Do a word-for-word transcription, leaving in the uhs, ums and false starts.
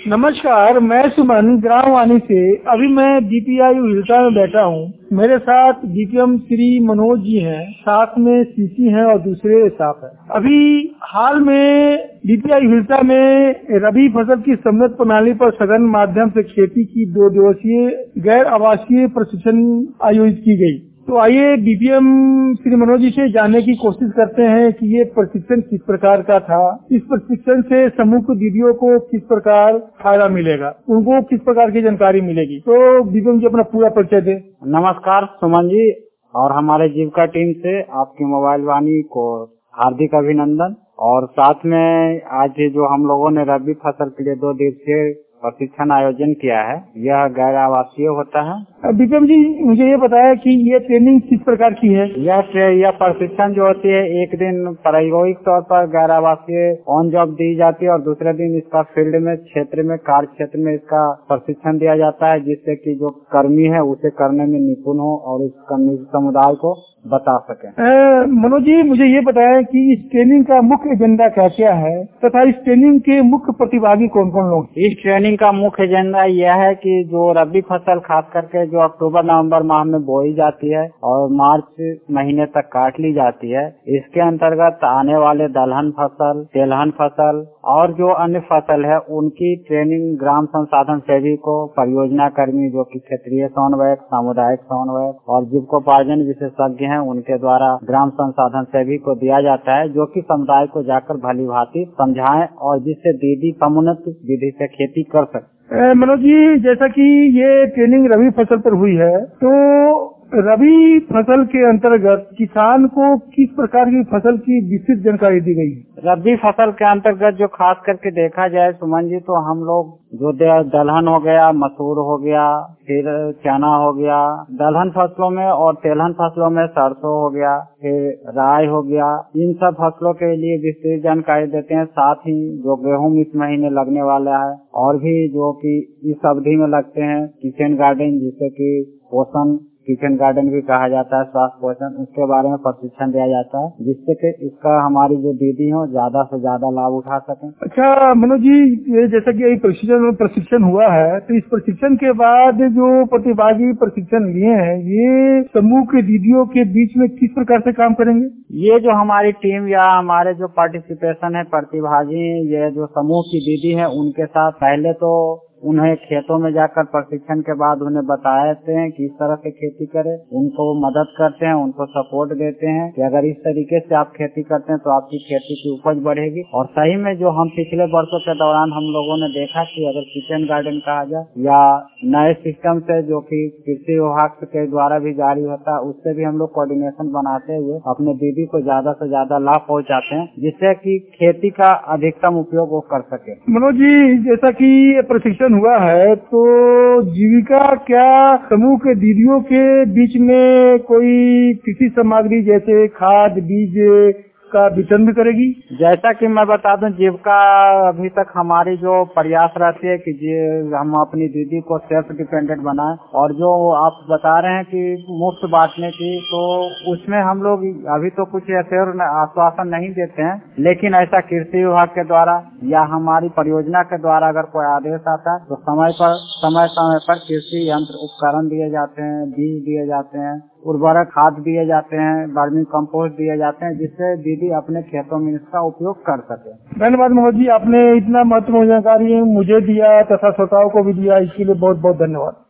नमस्कार, मैं सुमन ग्राम वानी से। अभी मैं बीपीआई हिलसा में बैठा हूँ। मेरे साथ डीपीएम श्री मनोज जी हैं, साथ में सीसी हैं और दूसरे स्टाफ हैं। अभी हाल में बीपीआई हिलसा में रबी फसल की सम्मत प्रणाली पर सघन माध्यम से खेती की दो दिवसीय गैर आवासीय प्रशिक्षण आयोजित की गई। तो आइए डीपीएम श्री मनोज जी से जानने की कोशिश करते हैं कि ये प्रशिक्षण किस प्रकार का था, इस प्रशिक्षण से समूह की दीदियों को किस प्रकार फायदा मिलेगा, उनको किस प्रकार की जानकारी मिलेगी। तो डीपीएम जी अपना पूरा परिचय दें। नमस्कार सुमन जी और हमारे जीविका टीम से आपकी मोबाइल वाणी को हार्दिक अभिनंदन। और साथ में आज जो हम लोगों ने रबी फसल के लिए दो दिवसीय प्रशिक्षण आयोजन किया है, यह गैर आवासीय होता है। डीपीएम जी मुझे ये बताया कि ये ट्रेनिंग किस प्रकार की है। यह यह प्रशिक्षण जो होती है, एक दिन प्रायोगिक तौर पर गैर आवासीय ऑन जॉब दी जाती है और दूसरे दिन इसका फील्ड में क्षेत्र में कार्य क्षेत्र में इसका प्रशिक्षण दिया जाता है, जिससे कि जो कर्मी है उसे करने में निपुण हो और इस कर्मी समुदाय को बता सके। मनोज जी मुझे ये बताया कि इस ट्रेनिंग का मुख्य एजेंडा क्या क्या है तथा इस ट्रेनिंग के मुख्य प्रतिभागी कौन कौन लोग। इस ट्रेनिंग का मुख्य एजेंडा यह है कि जो रबी फसल खास करके जो अक्टूबर नवंबर माह में बोई जाती है और मार्च महीने तक काट ली जाती है, इसके अंतर्गत आने वाले दलहन फसल, तेलहन फसल और जो अन्य फसल है उनकी ट्रेनिंग ग्राम संसाधन सेवी को, परियोजना कर्मी जो कि क्षेत्रीय समन्वयक, सामुदायिक समन्वयक और जीविकोपार्जन विशेषज्ञ हैं उनके द्वारा ग्राम संसाधन सेवी को दिया जाता है, जो कि समुदाय को जाकर भली भांति समझाएं और जिससे दीदी समुन्नत विधि से खेती कर सकते। मनोज जी जैसा कि ये ट्रेनिंग रबी फसल पर हुई है, तो रबी फसल के अंतर्गत किसान को किस प्रकार की फसल की विस्तृत जानकारी दी गई है। रबी फसल के अंतर्गत जो खास करके देखा जाए सुमन जी, तो हम लोग जो दलहन हो गया, मसूर हो गया, फिर चना हो गया, दलहन फसलों में और तेलहन फसलों में सरसों हो गया, फिर राई हो गया, इन सब फसलों के लिए विस्तृत जानकारी देते हैं। साथ ही जो गेहूं इस महीने लगने वाला है और भी जो कि इस अवधि में लगते हैं, किचन गार्डन जिसे कि पोषण किचन गार्डन भी कहा जाता है, स्वास्थ्य पोषण, उसके बारे में प्रशिक्षण दिया जाता है, जिससे कि इसका हमारी जो दीदी हो ज्यादा से ज्यादा लाभ उठा सकें। अच्छा मनोज जी, ये जैसा कि प्रशिक्षण प्रशिक्षण हुआ है, तो इस प्रशिक्षण के बाद जो प्रतिभागी प्रशिक्षण लिए हैं, ये समूह के दीदियों के बीच में किस प्रकार से काम करेंगे। ये जो हमारी टीम या हमारे जो पार्टिसिपेशन है, प्रतिभागी, ये जो समूह की दीदी है, उनके साथ पहले तो उन्हें खेतों में जाकर प्रशिक्षण के बाद उन्हें बताते हैं कि इस तरह से खेती करें, उनको मदद करते हैं, उनको सपोर्ट देते हैं कि अगर इस तरीके से आप खेती करते हैं तो आपकी खेती की उपज बढ़ेगी। और सही में जो हम पिछले वर्षों के दौरान हम लोगों ने देखा कि अगर किचन गार्डन कहा जाए या नए सिस्टम से जो कि कृषि विभाग के द्वारा भी जारी होता है, उससे भी हम लोग कोऑर्डिनेशन बनाते हुए अपने दीदी को ज्यादा से ज्यादा लाभ पहुँचाते हैं, जिससे कि खेती का अधिकतम उपयोग वो कर सके। मनोज जी जैसा की प्रशिक्षण हुआ है, तो जीविका क्या समूह के दीदियों के बीच में कोई कृषि सामग्री जैसे खाद बीज का वितरण भी करेगी। जैसा कि मैं बता दूं, जीविका अभी तक हमारी जो प्रयास रहती है कि हम अपनी दीदी को सेल्फ डिपेंडेंट बनाएं, और जो आप बता रहे हैं कि मुफ्त बांटने की, तो उसमें हम लोग अभी तो कुछ ऐसे आश्वासन नहीं देते हैं, लेकिन ऐसा कृषि विभाग के द्वारा या हमारी परियोजना के द्वारा अगर कोई आदेश आता है तो समय पर समय समय पर कृषि यंत्र उपकरण दिए जाते हैं, बीज दिए जाते हैं, उर्वरक खाद दिए जाते हैं, वर्मी कंपोस्ट दिए जाते हैं, जिससे दीदी अपने खेतों में इसका उपयोग कर सके। धन्यवाद मनोज जी, आपने इतना महत्वपूर्ण जानकारी मुझे दिया तथा श्रोताओं को भी दिया, इसके लिए बहुत बहुत धन्यवाद।